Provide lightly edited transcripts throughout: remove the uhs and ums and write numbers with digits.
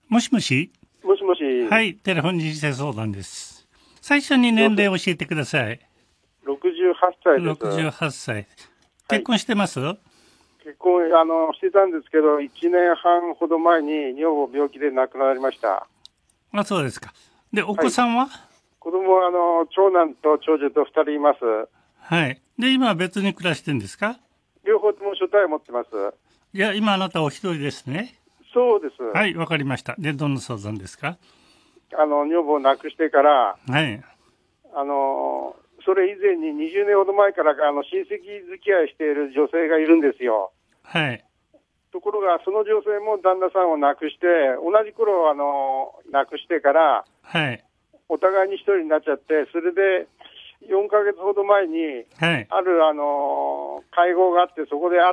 もしもし。 もしもし。 はい、テレフォン人生相談です。最初に年齢を教えてください。 68歳です。 68歳。結婚してます？ 結婚してたんですけど、1年半ほど前に女房病気で亡くなりました。 あ、そうですか。で、お子さんは？ 子供は長男と長女と2人います。 はい。で、今は別に暮らしてるんですか？ 両方とも所帯を持ってます。 いや、今あなたお一人ですね。 そうです。 はい、わかりました。で、どんな相談ですか？ 女房を亡くしてから、 はい。 それ以前に20年ほど前から親戚付き合いしている女性がいるんですよ。 はい。 ところが、その女性も旦那さんを亡くして、同じ頃亡くしてから、 はい。 お互いに一人になっちゃって、それで4ヶ月ほど前に、 はい。 ある会合があって、そこで会って、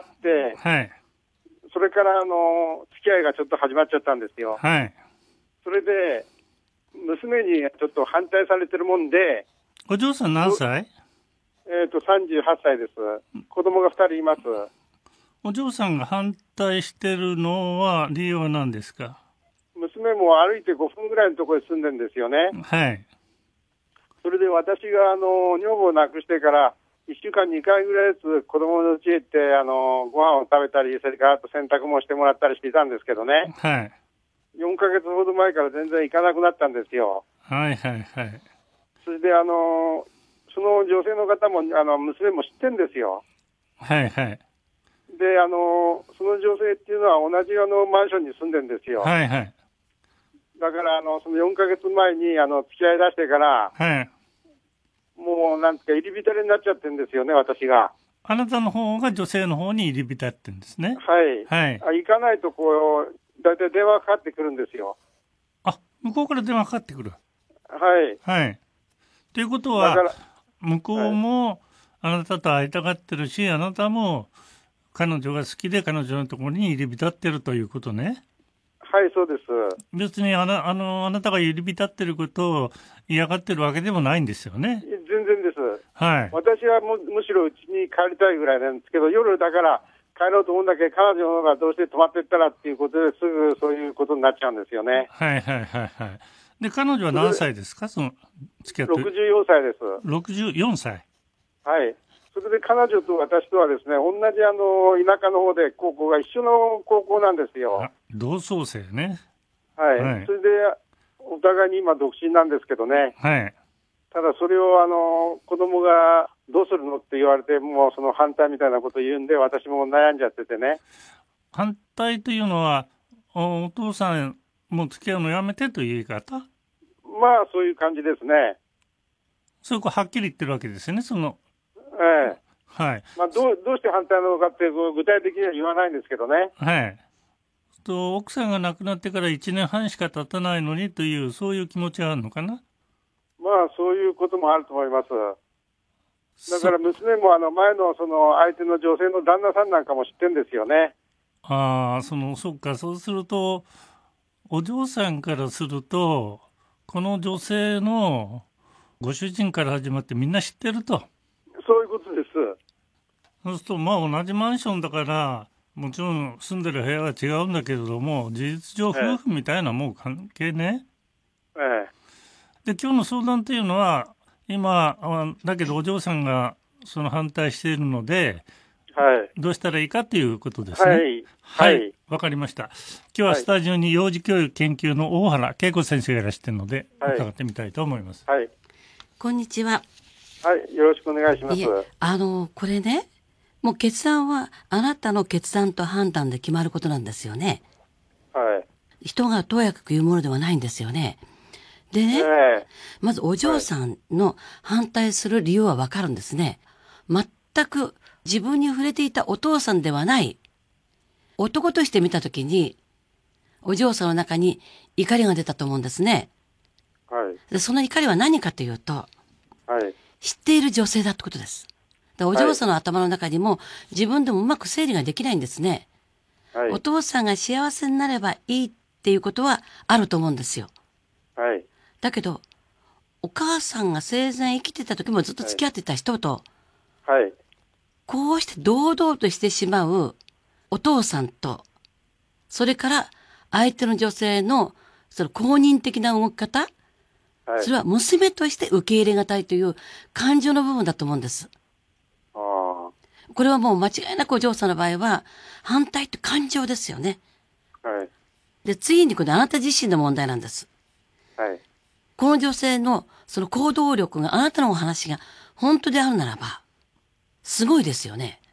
はい。 それから付き合いがちょっと始まっちゃったんですよ。 はい。 それで、娘にちょっと反対されてるもんで、 お嬢さん何歳 ？38歳です。子供が2人います。 お嬢さんが反対してるのは理由は何ですか？ 娘も歩いて5分ぐらいのところに住んでるんですよね。 はい。 それで私が女房を亡くしてから1週間2回ぐらいずつ子供の家へ行ってご飯を食べたり、それからあと洗濯もしてもらったりしていたんですけどね。 はい。 4ヶ月ほど前から全然行かなくなったんですよ。 はいはいはい。 それでその女性の方も娘も知ってるんですよ。 はいはい。 でその女性っていうのは同じマンションに住んでるんですよ。 はいはい。 だからその4ヶ月前に付き合い出してから、 はい。 もうなんですか入り浸りになっちゃってるんですよね、私が。 あなたの方が女性の方に入り浸ってるんですね。 はい。 はい。 行かないとだいたい電話かかってくるんですよ。 あ、向こうから電話かかってくる。 はい。 はい。ということは、 だから向こうもあなたと会いたがってるし、あなたも彼女が好きで彼女のところに入り浸ってるということね。 はい、そうです。 別にあなたが入り浸ってることを嫌がってるわけでもないんですよね。 全然です。 はい。 私はむしろうちに帰りたいぐらいなんですけど、夜だから帰ろうと思うんだけど、彼女の方がどうして泊まってったらっていうことですぐそういうことになっちゃうんですよね。 はいはいはいはい。で、彼女は何歳ですか？その付き合って。 64歳です。 64歳。 はい。それで彼女と私とはですね、同じ田舎の方で高校が一緒の高校なんですよ。 あ、同窓生ね。 はい。 はい。 それで、お互いに今独身なんですけどね。 はい。 ただそれを子供がどうするのって言われて、もうその反対みたいなことを言うんで、私も悩んじゃっててね。 反対というのは、お父さんも付き合うのやめてという言い方？ まあ、そういう感じですね。 そういうことはっきり言ってるわけですよね、その。 ええ。 はい。 まあ、どうして反対なのかって具体的には言わないんですけどね。 はい。奥さんが亡くなってから1年半しか経たないのにという、そういう気持ちがあるのかな？ まあ、そういうこともあると思います。だから娘も前のその相手の女性の旦那さんなんかも知ってるんですよね。 ああ、そっか、そうすると、お嬢さんからすると、この女性のご主人から始まってみんな知ってると。 そういうことです。 そうすると、まあ同じマンションだから、もちろん住んでる部屋は違うんだけれども、事実上夫婦みたいなもう関係ね。 ええ。 で、今日の相談というのは、今、だけどお嬢さんがその反対しているので、 はい。 どうしたらいいかということですね。 はい。 はい。わかりました。今日はスタジオに幼児教育研究の大原恵子先生がいらしているので、伺ってみたいと思います。 はい。 こんにちは。 はい。よろしくお願いします。 これね、もう決断はあなたの決断と判断で決まることなんですよね。 はい。 人がとやかく言うものではないんですよね。でね、まずお嬢さんの反対する理由はわかるんですね。全く自分に触れていたお父さんではない男として見たときに、お嬢さんの中に怒りが出たと思うんですね。 はい。 でその怒りは何かというと、 はい。 知っている女性だってことです。お嬢さんの頭の中にも自分でもうまく整理ができないんですね。はい、お父さんが幸せになればいいっていうことはあると思うんですよ。 はい。 だけど、お母さんが生前生きてた時もずっと付き合ってた人と、 はい。 こうして堂々としてしまうお父さんと、それから相手の女性のその公認的な動き方、 はい、 それは娘として受け入れがたいという感情の部分だと思うんです。 ああ。 これはもう間違いなくお嬢さんの場合は反対って感情ですよね。 はい。 で、次にこれあなた自身の問題なんです。 はい。 この女性のその行動力があなたのお話が本当であるならば、すごいですよね。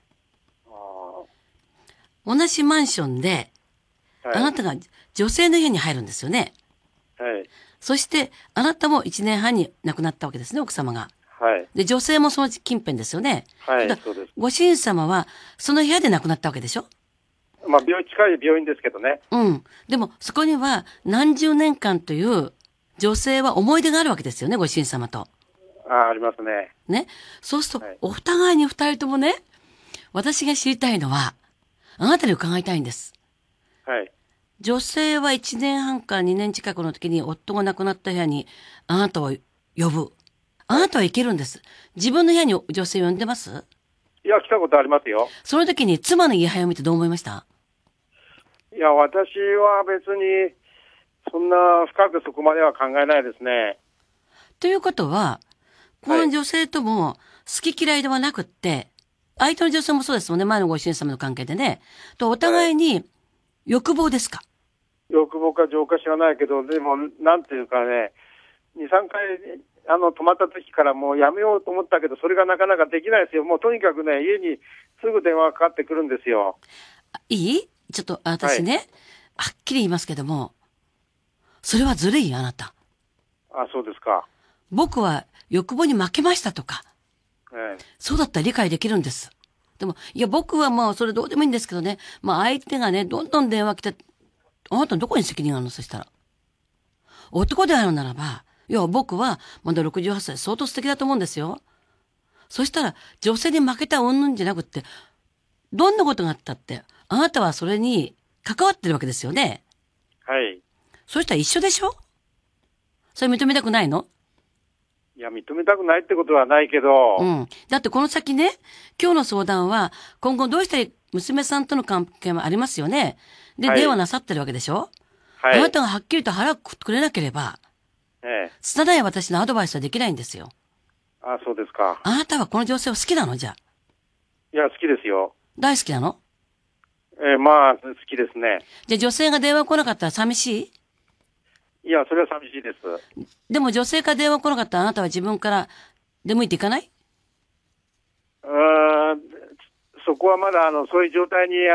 同じマンションで、 はい、 あなたが女性の部屋に入るんですよね。 はい。 そして、あなたも1年半に亡くなったわけですね、奥様が。 はい。 で、女性もその近辺ですよね。 はい、そうです。 ご主人様は、その部屋で亡くなったわけでしょ？ まあ、近い病院ですけどね。 うん。でも、そこには何十年間という女性は思い出があるわけですよね、ご主人様と。 ありますね。 ね。そうすると、お互いに二人ともね、私が知りたいのは、あなたに伺いたいんです。 はい。 女性は1年半から2年近くの時に夫が亡くなった部屋にあなたを呼ぶ。あなたは行けるんです。自分の部屋に女性を呼んでます？ いや、来たことありますよ。 その時に妻の家配を見てどう思いました？ いや、私は別に、そんな深くそこまでは考えないですね。 ということは、この女性とも好き嫌いではなくって、相手の女性もそうですもんね、前のご主人様の関係でね。と、お互いに欲望ですか？ 欲望か浄化知らないけど、でも、なんていうかね、2、3回、泊まった時からもうやめようと思ったけど、それがなかなかできないですよ。もうとにかくね、家にすぐ電話がかかってくるんですよ。 いい？ちょっと私ね、はっきり言いますけども、それはずるいよ、あなた。 あ、そうですか。 僕は欲望に負けましたとか、 ええ、 そうだったら理解できるんです。でも、いや、僕はもうそれどうでもいいんですけどね、まあ相手がね、どんどん電話来て、あなたどこに責任があるの？そしたら。男であるならば、いや、僕はまだ68歳、相当素敵だと思うんですよ。そしたら、女性に負けた云々じゃなくって、どんなことがあったって、あなたはそれに関わってるわけですよね。 はい。 そしたら一緒でしょ？それ認めたくないの？ いや、認めたくないってことはないけど。 うん。だってこの先ね、今日の相談は、今後どうして娘さんとの関係もありますよね。で、 はい、 電話なさってるわけでしょ？ はい。 あなたがはっきりと腹をくれなければ、拙い私のアドバイスはできないんですよ。 あ、そうですか。 あなたはこの女性を好きなの？じゃあ。 いや、好きですよ。 大好きなの？ まあ、好きですね。 じゃあ女性が電話来なかったら寂しい？ いや、それは寂しいです。 でも女性から電話来なかったらあなたは自分から出向いていかない？ そこはまだそういう状態に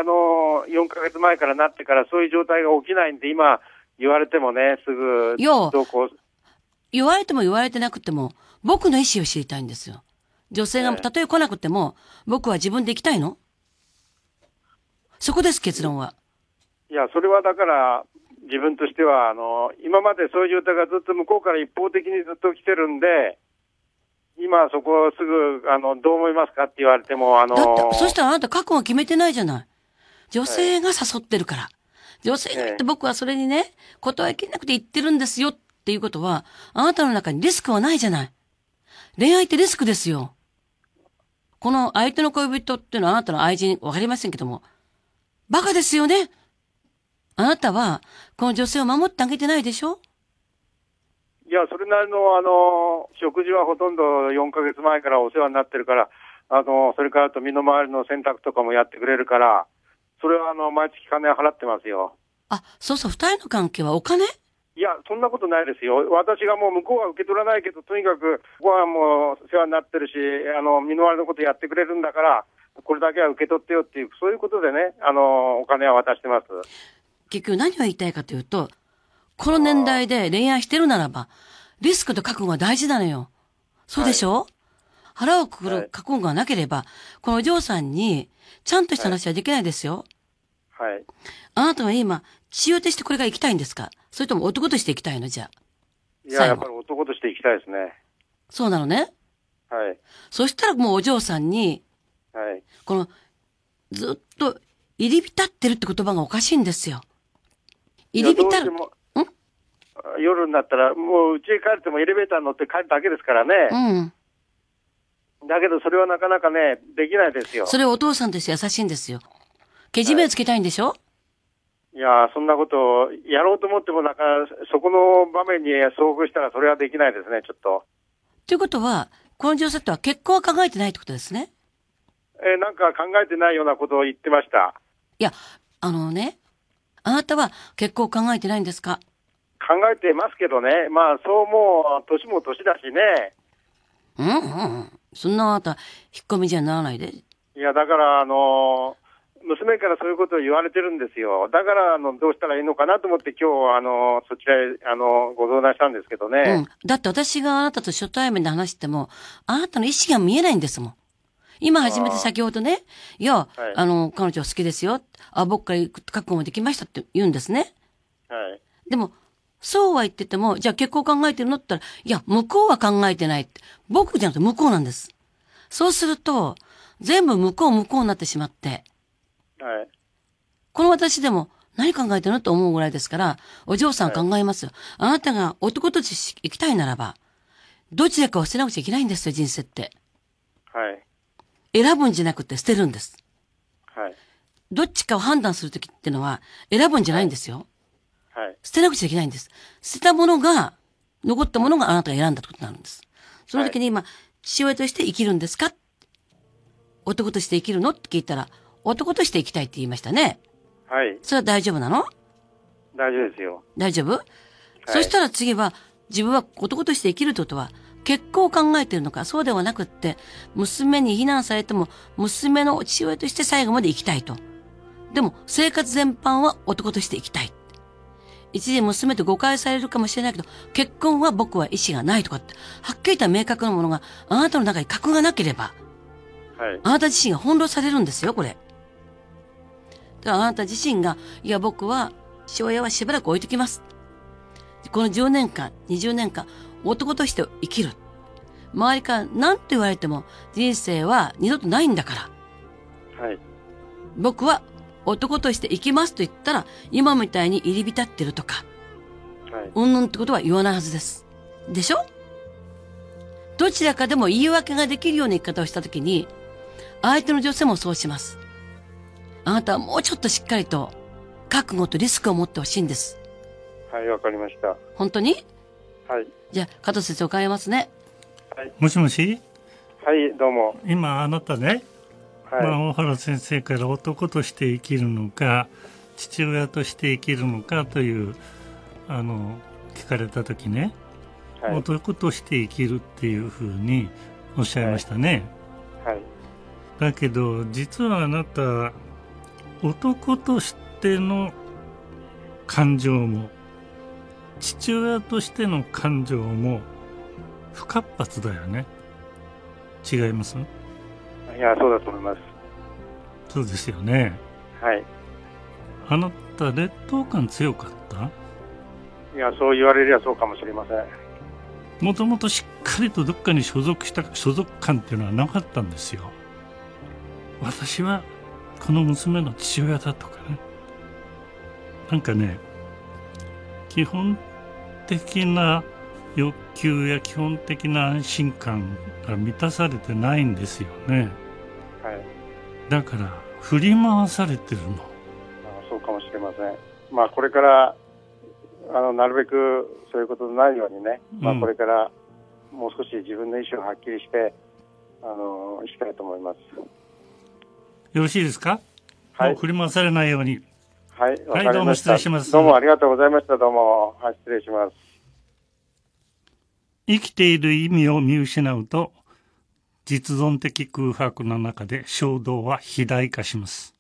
4ヶ月前からなってからそういう状態が起きないんで、今言われてもね、すぐどこ言われても言われてなくても僕の意思を知りたいんですよ。女性がたとえ来なくても僕は自分で行きたいの？そこです、結論は。 いや、それはだから自分としては今までそういう状態がずっと向こうから一方的にずっと来てるんで、今そこをすぐどう思いますかって言われてもだってそしたらあなた覚悟決めてないじゃない。女性が誘ってるから、女性が言って僕はそれにね断りきれなくて言ってるんですよっていうことは、あなたの中にリスクはないじゃない。恋愛ってリスクですよ。この相手の恋人っていうのはあなたの愛人わかりませんけども、バカですよね。あなたはこの女性を守ってあげてないでしょ？ いや、それなりの食事はほとんど4ヶ月前からお世話になってるから、それからあと身の回りの洗濯とかもやってくれるから、それは毎月金払ってますよ。 あ、そうそう、二人の関係はお金？ いや、そんなことないですよ。私がもう向こうは受け取らないけど、とにかくご飯も世話になってるし、身の回りのことやってくれるんだから、これだけは受け取ってよっていう、そういうことでね、お金は渡してます。 結局何を言いたいかというと、この年代で恋愛してるならば、リスクと覚悟は大事なのよ。そうでしょ？腹をくくる覚悟がなければ、このお嬢さんに、ちゃんとした話はできないですよ。 はい。 あなたは今、血をとしてこれから生きたいんですか？それとも男として生きたいの？じゃあ。 いや、やっぱり男として生きたいですね。 そうなのね。 はい。 そしたらもうお嬢さんに、 はい。 この、ずっと、入り浸ってるって言葉がおかしいんですよ。入り浸る。 夜になったら、もう家へ帰ってもエレベーターに乗って帰るだけですからね。 うん。 だけどそれはなかなかね、できないですよ。 それお父さんとして優しいんですよ。けじめをつけたいんでしょ？ いいや、そんなことをやろうと思っても、そこの場面に遭遇したらそれはできないですね、ちょっと。 ということは、この女性とは結婚は考えてないってことですね。 なんか考えてないようなことを言ってました。 いや、あなたは結婚を考えてないんですか？ 考えてますけどね。まあ、そうもう、年も年だしね。 そんなあなた、引っ込みじゃならないで。 いや、だから、娘からそういうことを言われてるんですよ。だから、どうしたらいいのかなと思って今日、そちらへ、ご相談したんですけどね。 だって私があなたと初対面で話しても、あなたの意思が見えないんですもん。今初めて先ほどね、いや、 はい、 彼女は好きですよ。僕から覚悟もできましたって言うんですね。 はい。 でも、そうは言ってても、じゃあ結婚考えてるのって言ったら、いや、向こうは考えてないって。僕じゃなくて向こうなんです。そうすると、全部向こうになってしまって。 はい。 この私でも、何考えてるのと思うぐらいですから、お嬢さん考えますよ。はい、あなたが男として生きたいならば、どちらかを捨てなくちゃいけないんですよ、人生って。 はい。 選ぶんじゃなくて捨てるんです。 はい。 どっちかを判断するときってのは、選ぶんじゃないんですよ。 はい。 捨てなくちゃいけないんです。捨てたものが、残ったものがあなたが選んだってことになるんです。その時に今、父親として生きるんですか？男として生きるのって聞いたら、男として生きたいって言いましたね。 はい。 それは大丈夫なの？ 大丈夫ですよ。 大丈夫？そしたら次は、自分は男として生きるってことは、結婚を考えているのか、そうではなくって、娘に非難されても、娘の父親として最後まで生きたいと。でも、生活全般は男として生きたい。一時娘と誤解されるかもしれないけど、結婚は僕は意思がないとかって、はっきりと明確なものがあなたの中に核がなければ、 はい、 あなた自身が翻弄されるんですよ、これ。だからあなた自身が、いや僕は、父親はしばらく置いときます。この10年間、20年間、男として生きる。周りから何と言われても、人生は二度とないんだから。 はい。 僕は、男として生きますと言ったら、今みたいに入り浸ってるとか、うんぬんってことは言わないはずです。でしょ？どちらかでも言い訳ができるような生き方をしたときに、相手の女性もそうします。あなたはもうちょっとしっかりと、覚悟とリスクを持ってほしいんです。 はい、わかりました。 本当に？ はい。 じゃあ、加藤先生伺いますね。 はい。もしもし？ はい、どうも。 今あなたね、はい、大原先生から男として生きるのか父親として生きるのかという聞かれた時ね、はい、男として生きるっていうふうにおっしゃいましたね、 はいはい、 だけど実はあなた男としての感情も父親としての感情も不活発だよね。違います？ いや、そうだと思います。 そうですよね。 はい。 あなた劣等感強かった？ いや、そう言われりゃそうかもしれません。 もともとしっかりとどっかに所属感っていうのはなかったんですよ。私はこの娘の父親だとかね。なんかね、基本的な欲求や基本的な安心感が満たされてないんですよね。 はい。 だから振り回されてるの。 そうかもしれません。まあこれからなるべくそういうことのないようにね、まあこれからもう少し自分の意思をはっきりして生きたいと思います。 よろしいですか？ はい。 振り回されないように。 はい。 はい、どうも失礼します。 どうもありがとうございました。どうも、はい、失礼します。 生きている意味を見失うと、実存的空白の中で衝動は肥大化します。